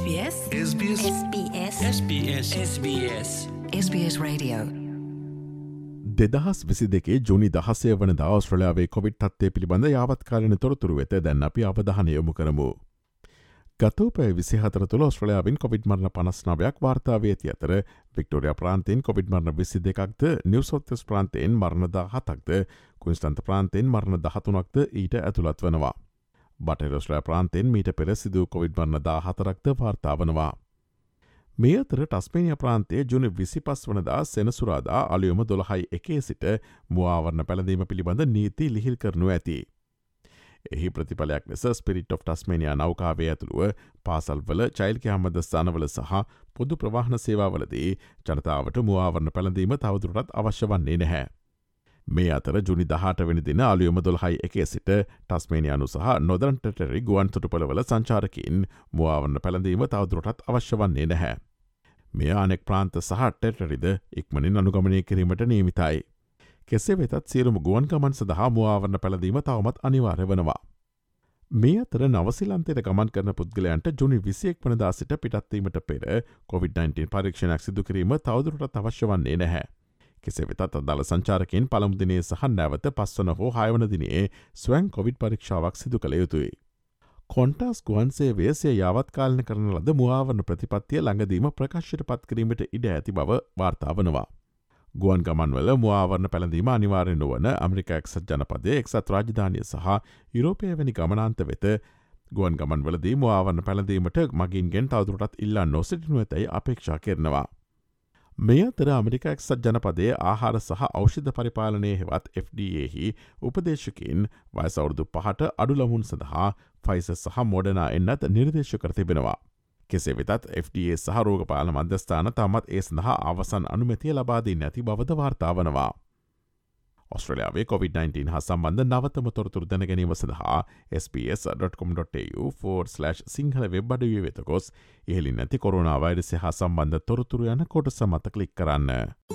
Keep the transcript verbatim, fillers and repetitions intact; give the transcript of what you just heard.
SBS SBS SBS SBS SBS SBS Radio දෙදහස් විසි දෙකේ ජුනි දහසය වනද ඔස්ට්‍රලයාාවේ කොවිඩ් තත්වය පිළිබඳ යාවත්කාලන තොරතුරු වෙත දැන් අපි අවධානය යොමු කරමු. ගතෝපය විසිහතර තුළ ඔස්ට්‍රලයාාවෙන් කොවිඩ් මරණ පනස්නාවයක් වාර්තාවේ ඇති අතර වික්ටෝරිය ප්‍රාන්තයෙන් කොවිඩ් මරණ විසි දෙකක්ද නිවසොත්තස් ප්‍රාන්තයෙන් මරණද හතක්ද කුන්ස්ටන්ත ප්‍රාන්තයෙන් මරණ දහතුනක්ද ඊට ඇතුළත් වනවා. බටරොස්ට්‍රයා ප්‍රාන්තයෙන් මීට පෙර සිදූ කොවිඩ් මරණ දා හතරක්ද වාර්තාවනවා. මේ අතර ටස්පේනිය ප්‍රාන්තයේ ජුනි විසි පස් වනදා සෙනසුරාදා අලියොම දොළහයි එකේ සිට මුවාවරණ පැළඳීම පිළිබඳ නීති ලිහිල් කරනු ඇති. එහි ප්‍රතිඵලයක් ලෙස ස්පිරිට් ඔෆ් ටස්මේනියා නෞකාවේ ඇතුළුව පාසල්වල චෛල්ක හමද ස්ථානවල සහ පොදු ප්‍රවාහන සේවාවලදී ජනතාවට මුවාවරණ පැළඳීම තවදුරටත් අවශ්‍ය වන්නේ නැහැ. මේ අතර ජුනි දහට වෙනි දින අලියොම දොළහයි එකේ සිට ටස්මේනියානු සහ නොදරන් ටෙටරි ගුවන් තොටුපළවල සංචාරකින් මුවාවරණ පැළඳීම තවදුරටත් අවශ්‍ය වන්නේ නැහැ. මෙය අනෙක් ප්‍රාන්ත සහ ටෙටරිද ඉක්මනින් අනුගමනය කිරීමට නියමිතයි. කෙසේ වෙතත් සියලුම ගුවන් ගමන් සඳහා මුවාවරණ පැළඳීම තවමත් අනිවාර්ය වනවා. මේ අතර නවසිලන්තයට ගමන් කරන පුද්ගලයන්ට ජුනි විසියෙක් වනදා සිට පිටත්වීමට පෙර කොවිඩ් නයින්ටීන් පරීක්ෂණයක් සිදු කිරීම තවදුරටත් අවශ්‍ය වන්නේ නැහැ. කෙසේ වෙතත් අදාළ සංචාරකයෙන් පළමුදිනේ සහ නැවත පස්වන හෝ හයවන දිනේ ස්වයං කොවිඩ් පරීක්ෂාවක් සිදු කළ යුතුයි. කොන්ටස් ගුවන්සේවය සිය යාවත්කාලන කරන ලද මුවාවරණ ප්‍රතිපත්තිය ළඟදීම ප්‍රකාශයට පත් කිරීමට ඉඩ ඇති බව වාර්තාවනවා. ගුවන් ගමන්වල මුවාවරණ පැළඳීම අනිවාර්ය නොවන ඇමරිකා එක්සත් ජනපදය එක්සත් රාජධානිය සහ යුරෝපය වැනි ගමනාන්ත වෙත ගුවන් ගමන්වලදී මුවාවරණ පැළඳීමට මගින්ගෙන් තවදුරටත් ඉල්ලා නොසිටිනු ඇතැයි අපේක්ෂා කරනවා. මේ අතර අමරිකා එක්සත් ජනපදයේ ආහාර සහ ඖෂධ පරිපාලනය හෙවත් එෆ් ඩී ඒ හි උපදේශකින් වයසවුරුදු පහට අඩුලමුන් සඳහා ෆයිස සහ මොඩනා එන්නත් නිර්දේශ කර තිබෙනවා. කෙසේ වෙතත් එෆ් ඩී ඒ සහ රෝගපාල මධ්‍යස්ථාන තමත් ඒ සඳහා අවසන් අනුමැතිය ලබාදී නැති බවද වාර්තාවනවා. ඔස්ට්‍රලයාාවේ කොවිඩ් නයින්ටීන් හා සම්බන්ධ නවතම තොරතුරු දැනගැනීම සඳහා S B S dot com dot A U forward slash Sinhala web අඩවිය වෙත ගොස් ඉහලින් නැති කොරෝනා වෛරසය හා සම්බන්ධ තොරතුරු යන කොටස මත ක්ලික් කරන්න.